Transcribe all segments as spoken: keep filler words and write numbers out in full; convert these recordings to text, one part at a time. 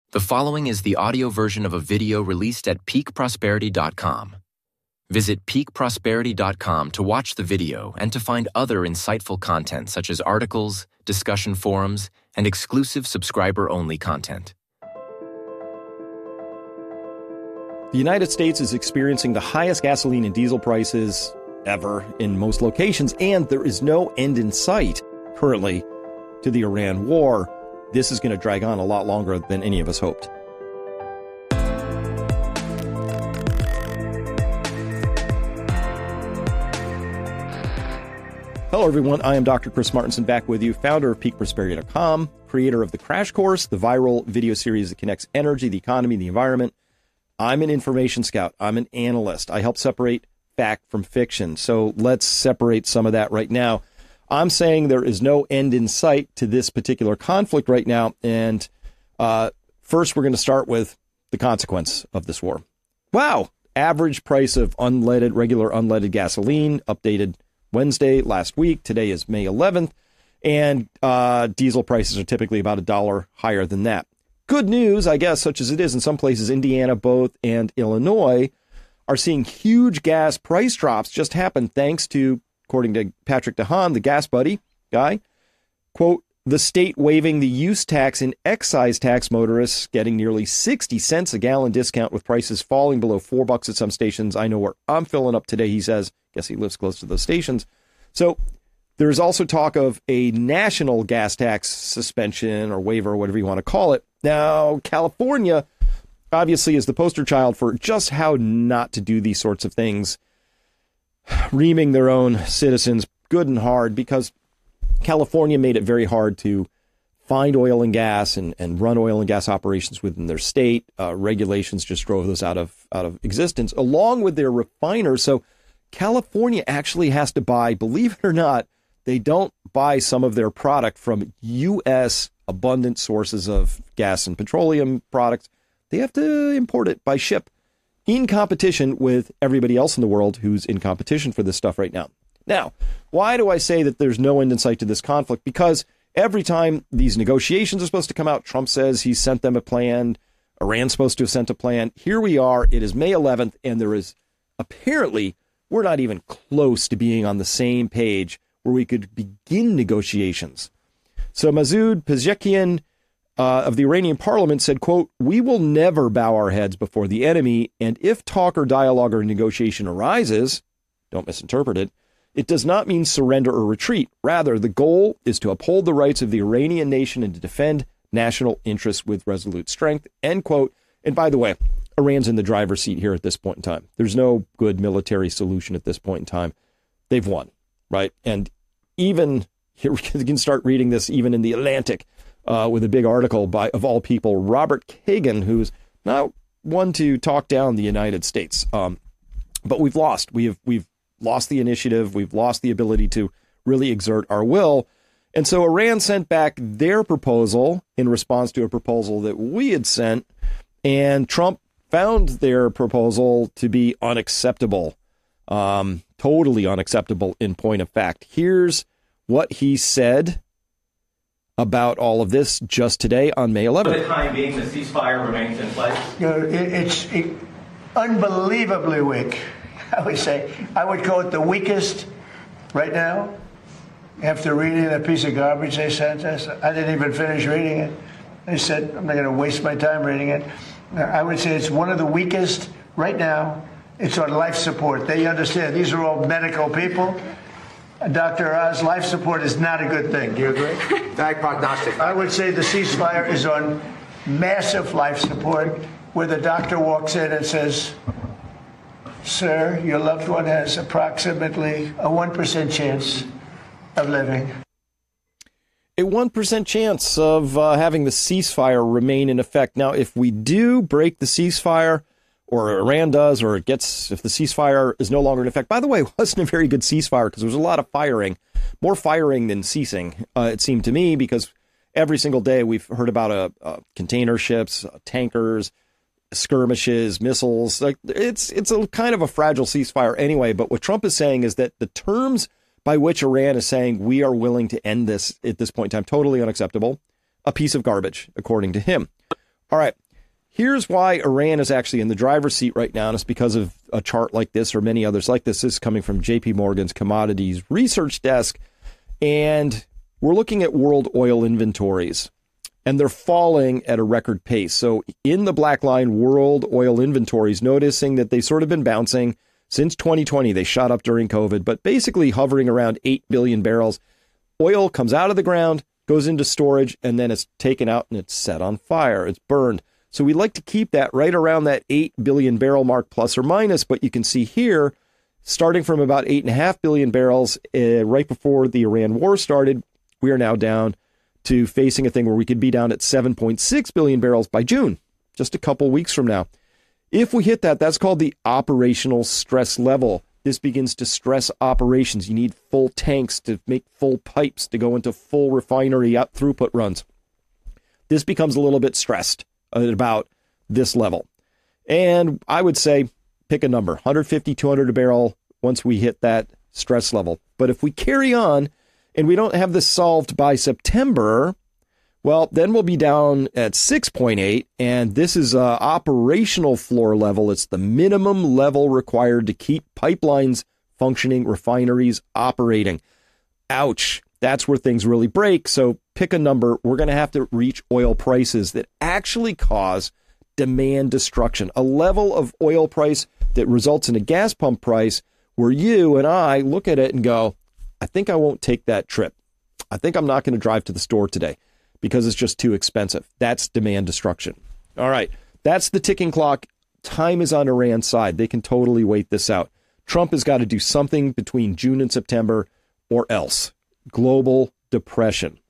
The following is the audio version of a video released at peak prosperity dot com. Visit peak prosperity dot com to watch the video and to find other insightful content such as articles, discussion forums, and exclusive subscriber-only content. The United States is experiencing the highest gasoline and diesel prices ever in most locations, and there is no end in sight currently to the Iran war. This is going to drag on a lot longer than any of us hoped. Hello, everyone. I am Doctor Chris Martenson, back with you, founder of peak prosperity dot com, creator of the Crash Course, the viral video series that connects energy, the economy, the environment. I'm an information scout. I'm an analyst. I help separate fact from fiction. So let's separate some of that right now. I'm saying there is no end in sight to this particular conflict right now. And uh, first, we're going to start with the consequence of this war. Wow. Average price of unleaded, regular unleaded gasoline, updated Wednesday last week. Today is May eleventh. And uh, diesel prices are typically about a dollar higher than that. Good news, I guess, such as it is in some places, Indiana, both, and Illinois are seeing huge gas price drops just happen thanks to, according to Patrick DeHaan, the gas buddy guy, quote, the state waiving the use tax and excise tax, motorists getting nearly sixty cents a gallon discount with prices falling below four bucks at some stations. I know where I'm filling up today, he says. Guess he lives close to those stations. So there's also talk of a national gas tax suspension or waiver, or whatever you want to call it. Now, California obviously is the poster child for just how not to do these sorts of things, reaming their own citizens good and hard, because California made it very hard to find oil and gas and, and run oil and gas operations within their state. Uh, regulations just drove those out of out of existence, along with their refiners. So California actually has to buy, believe it or not, they don't buy some of their product from U S abundant sources of gas and petroleum products. They have to import it by ship, in competition with everybody else in the world who's in competition for this stuff right now. Now, why do I say that there's no end in sight to this conflict? Because every time these negotiations are supposed to come out, Trump says he sent them a plan. Iran's supposed to have sent a plan. Here we are. It is May eleventh, and there is apparently, we're not even close to being on the same page where we could begin negotiations. So Masoud Pezeshkian, Uh, of the Iranian parliament said, quote, we will never bow our heads before the enemy. And if talk or dialogue or negotiation arises, don't misinterpret it, it does not mean surrender or retreat. Rather, the goal is to uphold the rights of the Iranian nation and to defend national interests with resolute strength, end quote. And by the way, Iran's in the driver's seat here at this point in time. There's no good military solution at this point in time. They've won, right? And even, here you can start reading this even in the Atlantic, Uh, with a big article by, of all people, Robert Kagan, who's not one to talk down the United States. Um, but we've lost. We've we've lost the initiative. We've lost the ability to really exert our will. And so Iran sent back their proposal in response to a proposal that we had sent. And Trump found their proposal to be unacceptable, um, totally unacceptable in point of fact. Here's what he said about all of this just today on May eleventh. For the time being, the ceasefire remains in place. You know, it, it's it, unbelievably weak. I would say, I would call it the weakest right now. After reading that piece of garbage they sent us, I didn't even finish reading it. I said, I'm not going to waste my time reading it. I would say it's one of the weakest right now. It's on life support. They understand these are all medical people. Doctor Oz, life support is not a good thing. Do you agree? Bad prognostic. I would say the ceasefire is on massive life support, where the doctor walks in and says, sir, your loved one has approximately a one percent chance of living. A one percent chance of uh, having the ceasefire remain in effect. Now, if we do break the ceasefire, or Iran does, or it gets, if the ceasefire is no longer in effect. By the way, it wasn't a very good ceasefire because there was a lot of firing, more firing than ceasing, uh, it seemed to me, because every single day we've heard about uh, uh, container ships, uh, tankers, skirmishes, missiles. Like it's it's a kind of a fragile ceasefire anyway. But what Trump is saying is that the terms by which Iran is saying we are willing to end this at this point in time, totally unacceptable, a piece of garbage, according to him. All right. Here's why Iran is actually in the driver's seat right now, and it's because of a chart like this or many others like this. This is coming from J P Morgan's Commodities Research Desk, and we're looking at world oil inventories, and they're falling at a record pace. So in the black line, world oil inventories, noticing that they've sort of been bouncing since twenty twenty. They shot up during COVID, but basically hovering around eight billion barrels. Oil comes out of the ground, goes into storage, and then it's taken out and it's set on fire. It's burned. So we like to keep that right around that eight billion barrel mark, plus or minus. But you can see here, starting from about eight point five billion barrels uh, right before the Iran war started, we are now down to facing a thing where we could be down at seven point six billion barrels by June, just a couple weeks from now. If we hit that, that's called the operational stress level. This begins to stress operations. You need full tanks to make full pipes to go into full refinery out throughput runs. This becomes a little bit stressed at about this level. And I would say pick a number, one fifty, two hundred a barrel once we hit that stress level. But if we carry on and we don't have this solved by September, well, then we'll be down at six point eight. And this is a operational floor level. It's the minimum level required to keep pipelines functioning, refineries operating. Ouch. That's where things really break. So pick a number. We're going to have to reach oil prices that actually cause demand destruction, a level of oil price that results in a gas pump price where you and I look at it and go, I think I won't take that trip. I think I'm not going to drive to the store today because it's just too expensive. That's demand destruction. All right. That's the ticking clock. Time is on Iran's side. They can totally wait this out. Trump has got to do something between June and September or else. Global depression.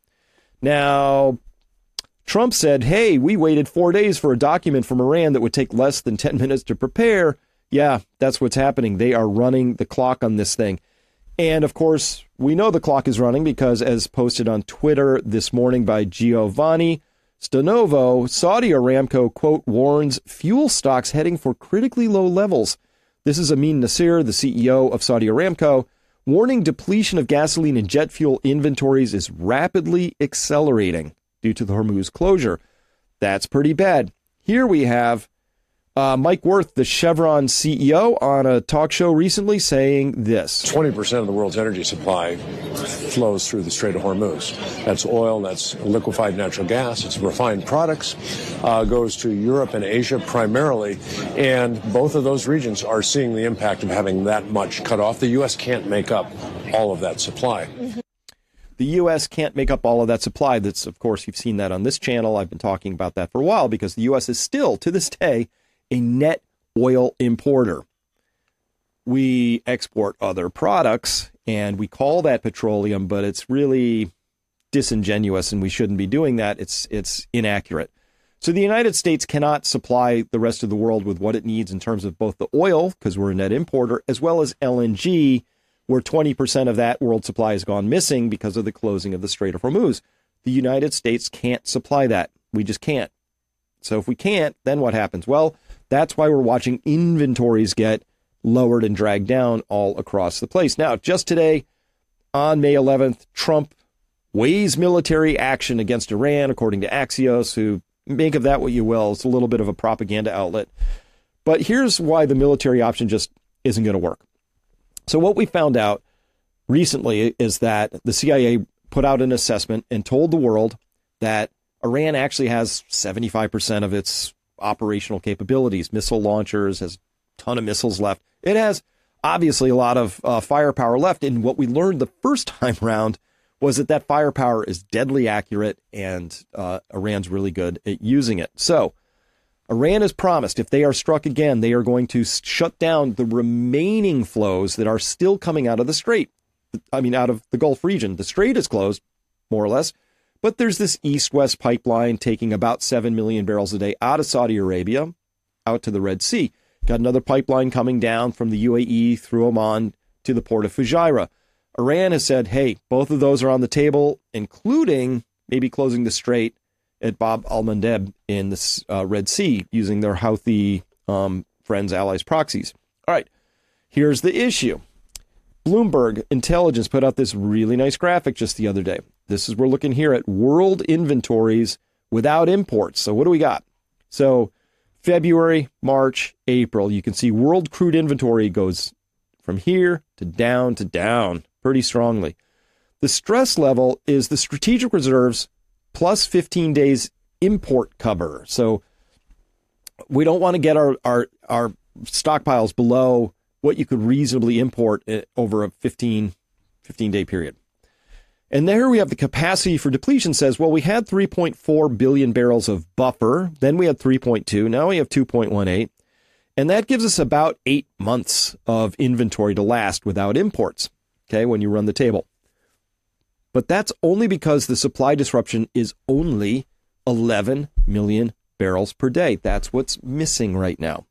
Now, Trump said, hey, we waited four days for a document from Iran that would take less than ten minutes to prepare. Yeah, that's what's happening. They are running the clock on this thing. And of course, we know the clock is running because, as posted on Twitter this morning by Giovanni Stanovo, Saudi Aramco, quote, warns fuel stocks heading for critically low levels. This is Amin Nasser, the C E O of Saudi Aramco, warning depletion of gasoline and jet fuel inventories is rapidly accelerating due to the Hormuz closure. That's pretty bad. Here we have uh, Mike Wirth, the Chevron C E O, on a talk show recently saying this. twenty percent of the world's energy supply flows through the Strait of Hormuz. That's oil, that's liquefied natural gas, it's refined products, uh, goes to Europe and Asia primarily, and both of those regions are seeing the impact of having that much cut off. The U S can't make up all of that supply. The U S can't make up all of that supply. That's, of course, you've seen that on this channel. I've been talking about that for a while because the U S is still, to this day, a net oil importer. We export other products, and we call that petroleum, but it's really disingenuous, and we shouldn't be doing that. It's it's inaccurate. So the United States cannot supply the rest of the world with what it needs in terms of both the oil, because we're a net importer, as well as L N G, where twenty percent of that world supply has gone missing because of the closing of the Strait of Hormuz. The United States can't supply that. We just can't. So if we can't, then what happens? Well, that's why we're watching inventories get lowered and dragged down all across the place. Now, just today, on May eleventh, Trump weighs military action against Iran, according to Axios, who make of that what you will. It's a little bit of a propaganda outlet. But here's why the military option just isn't going to work. So what we found out recently is that the C I A put out an assessment and told the world that Iran actually has seventy-five percent of its operational capabilities, missile launchers, has a ton of missiles left. It has obviously a lot of uh, firepower left. And what we learned the first time round was that that firepower is deadly accurate, and uh, Iran's really good at using it. So Iran has promised if they are struck again, they are going to shut down the remaining flows that are still coming out of the Strait. I mean, out of the Gulf region. The Strait is closed, more or less. But there's this east-west pipeline taking about seven million barrels a day out of Saudi Arabia, out to the Red Sea. Got another pipeline coming down from the U A E through Oman to the port of Fujairah. Iran has said, hey, both of those are on the table, including maybe closing the Strait at Bab al-Mandeb in the uh, Red Sea using their Houthi um, friends, allies, proxies. All right, here's the issue. Bloomberg Intelligence put out this really nice graphic just the other day. This is, we're looking here at world inventories without imports. So what do we got? So February, March, April, you can see world crude inventory goes from here to down to down pretty strongly. The stress level is the strategic reserves plus fifteen days import cover. So we don't want to get our, our, our stockpiles below what you could reasonably import over a fifteen, fifteen day period. And there we have the capacity for depletion says, well, we had three point four billion barrels of buffer. Then we had three point two. Now we have two point one eight. And that gives us about eight months of inventory to last without imports. Okay, when you run the table. But that's only because the supply disruption is only eleven million barrels per day. That's what's missing right now.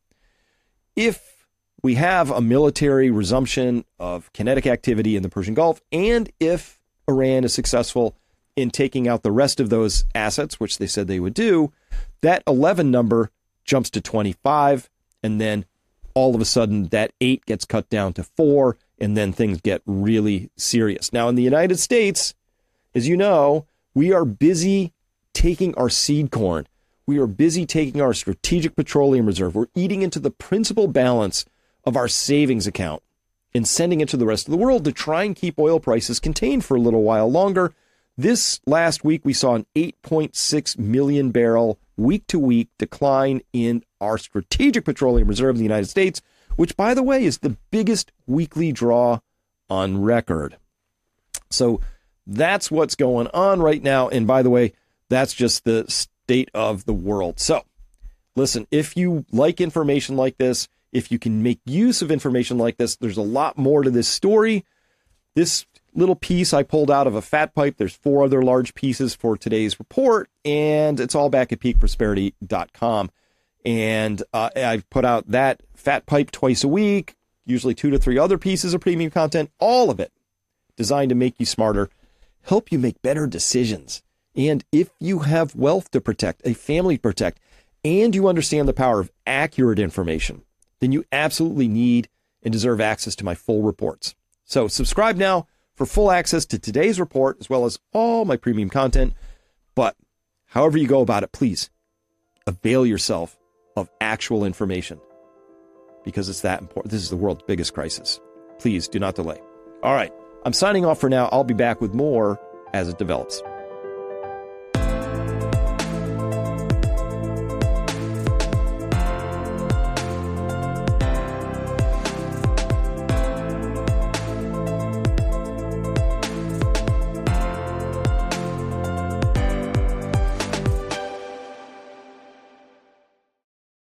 If we have a military resumption of kinetic activity in the Persian Gulf, and if Iran is successful in taking out the rest of those assets, which they said they would do, that eleven number jumps to twenty-five, and then all of a sudden that eight gets cut down to four, and then things get really serious. Now, in the United States, as you know, we are busy taking our seed corn. We are busy taking our strategic petroleum reserve. We're eating into the principal balance of our savings account and sending it to the rest of the world to try and keep oil prices contained for a little while longer. This last week, we saw an eight point six million barrel week-to-week decline in our strategic petroleum reserve in the United States, which, by the way, is the biggest weekly draw on record. So that's what's going on right now. And by the way, that's just the state of the world. So listen, if you like information like this, if you can make use of information like this, there's a lot more to this story. This little piece I pulled out of a fat pipe. There's four other large pieces for today's report, and it's all back at peak prosperity dot com. And uh, I put out that fat pipe twice a week, usually two to three other pieces of premium content, all of it designed to make you smarter, help you make better decisions. And if you have wealth to protect, a family to protect, and you understand the power of accurate information, then you absolutely need and deserve access to my full reports. So subscribe now for full access to today's report, as well as all my premium content. But however you go about it, please avail yourself of actual information, because it's that important. This is the world's biggest crisis. Please do not delay. All right, I'm signing off for now. I'll be back with more as it develops.